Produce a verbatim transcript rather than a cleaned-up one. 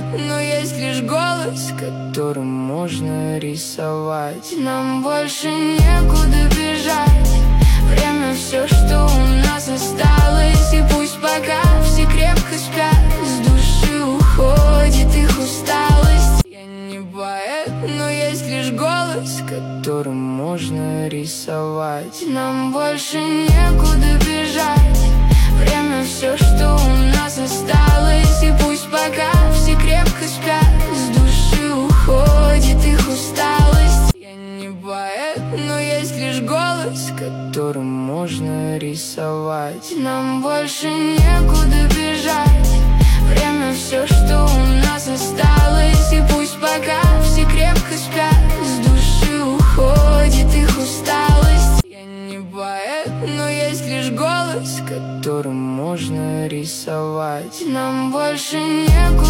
но есть лишь голос, которым можно рисовать. Нам больше некуда бежать, время все, что у нас осталось. И пусть пока все крепко спят, с души уходит их усталость. Я не поэт, но есть лишь голос, которым можно рисовать. Нам больше некуда бежать, время все, что у нас осталось. И пусть пока все крепко спят, с души уходит их усталость. Я не поэт, но есть лишь голос, которым можно рисовать. Нам больше некуда бежать, время все, что у нас осталось. И пусть пока все крепко спят, с души уходит их усталость. Я не поэт, но есть лишь голос, которым можно рисовать. Нам больше некуда